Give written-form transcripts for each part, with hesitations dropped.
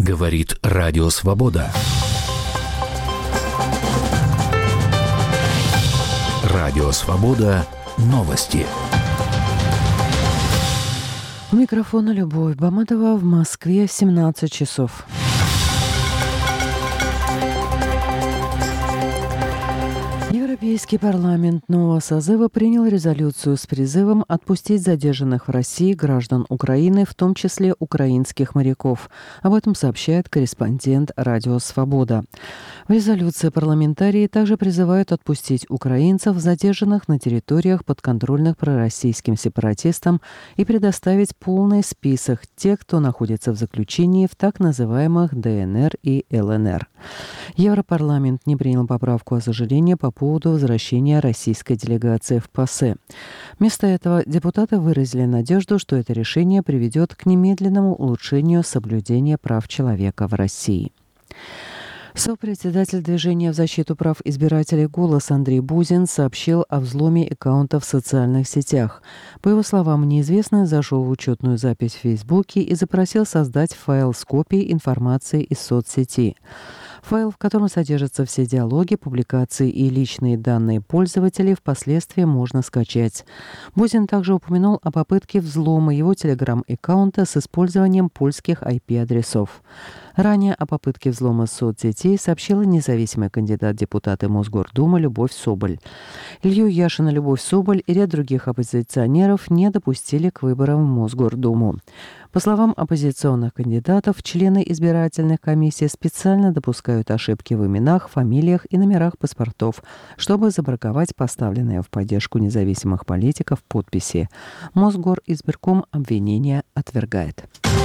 Говорит Радио Свобода. Радио Свобода. Новости. У микрофона Любовь Баматова. В Москве 17 часов. Европейский парламент нового созыва принял резолюцию с призывом отпустить задержанных в России граждан Украины, в том числе украинских моряков. Об этом сообщает корреспондент Радио Свобода. В резолюции парламентарии также призывают отпустить украинцев, задержанных на территориях, подконтрольных пророссийским сепаратистам, и предоставить полный список тех, кто находится в заключении в так называемых ДНР и ЛНР. Европарламент не принял поправку о сожалении по поводу возвращения российской делегации в ПАСЕ. Вместо этого депутаты выразили надежду, что это решение приведет к немедленному улучшению соблюдения прав человека в России. Сопредседатель движения в защиту прав избирателей «Голос» Андрей Бузин сообщил о взломе аккаунтов в социальных сетях. По его словам, неизвестный зашел в учетную запись в Фейсбуке и запросил создать файл с копией информации из соцсети. Файл, в котором содержатся все диалоги, публикации и личные данные пользователей, впоследствии можно скачать. Бузин также упомянул о попытке взлома его телеграм-аккаунта с использованием польских IP-адресов. Ранее о попытке взлома соцсетей сообщила независимый кандидат в депутаты Мосгордумы Любовь Соболь. Илью Яшина, Любовь Соболь и ряд других оппозиционеров не допустили к выборам в Мосгордуму. По словам оппозиционных кандидатов, члены избирательных комиссий специально допускают ошибки в именах, фамилиях и номерах паспортов, чтобы забраковать поставленные в поддержку независимых политиков подписи. Мосгоризбирком обвинения отвергает.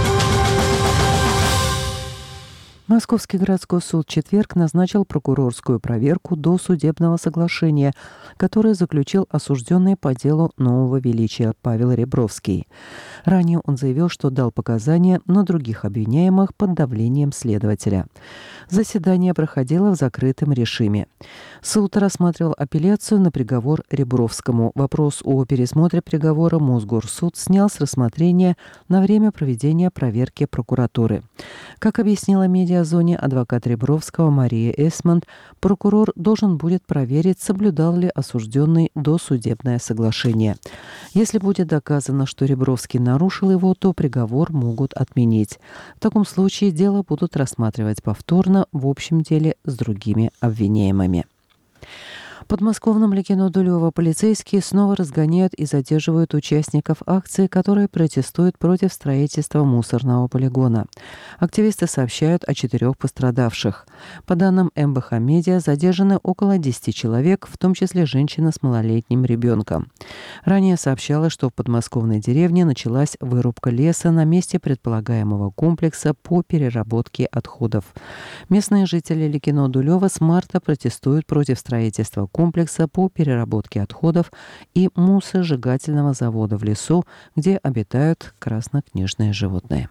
Московский городской суд в четверг назначил прокурорскую проверку досудебного соглашения, которое заключил осужденный по делу Нового Величия Павел Ребровский. Ранее он заявил, что дал показания на других обвиняемых под давлением следователя. Заседание проходило в закрытом режиме. Суд рассматривал апелляцию на приговор Ребровскому. Вопрос о пересмотре приговора Мосгорсуд снял с рассмотрения на время проведения проверки прокуратуры. Как объяснила медиазоне адвокат Ребровского Мария Эсмонт, прокурор должен будет проверить, соблюдал ли осужденный досудебное соглашение. Если будет доказано, что Ребровский нарушил его, то приговор могут отменить. В таком случае дело будут рассматривать повторно в общем деле с другими обвиняемыми. В подмосковном Ликино-Дулево полицейские снова разгоняют и задерживают участников акции, которые протестуют против строительства мусорного полигона. Активисты сообщают о 4 пострадавших. По данным МБХ Медиа, задержаны около 10 человек, в том числе женщина с малолетним ребенком. Ранее сообщалось, что в подмосковной деревне началась вырубка леса на месте предполагаемого комплекса по переработке отходов. Местные жители Ликино-Дулева с марта протестуют против строительства комплекса по переработке отходов и мусоросжигательного завода в лесу, где обитают краснокнижные животные.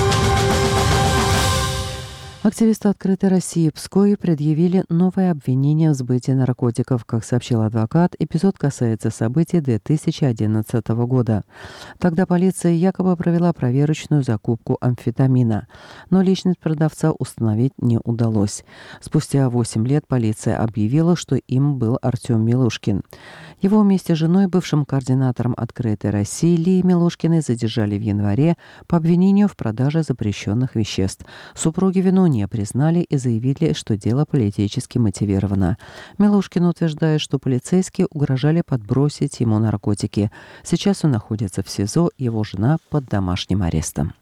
Активисты «Открытой России» в Пскове предъявили новое обвинение в сбытии наркотиков. Как сообщил адвокат, эпизод касается событий 2011 года. Тогда полиция якобы провела проверочную закупку амфетамина, но личность продавца установить не удалось. Спустя 8 лет полиция объявила, что им был Артем Милушкин. Его вместе с женой, бывшим координатором «Открытой России» Лией Милушкиной, задержали в январе по обвинению в продаже запрещенных веществ. Супруги вину не признали и заявили, что дело политически мотивировано. Милушкин утверждает, что полицейские угрожали подбросить ему наркотики. Сейчас он находится в СИЗО, его жена под домашним арестом.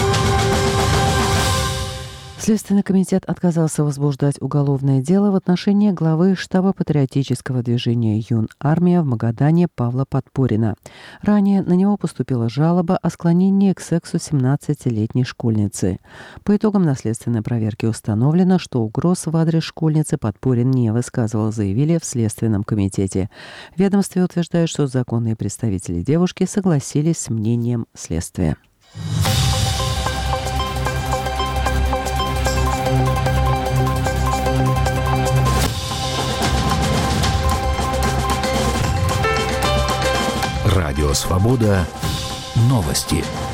Следственный комитет отказался возбуждать уголовное дело в отношении главы штаба патриотического движения «Юн-Армия» в Магадане Павла Подпорина. Ранее на него поступила жалоба о склонении к сексу 17-летней школьницы. По итогам наследственной проверки установлено, что угроз в адрес школьницы Подпорин не высказывал, заявили в Следственном комитете. В ведомстве утверждают, что законные представители девушки согласились с мнением следствия. Радио Свобода. Новости.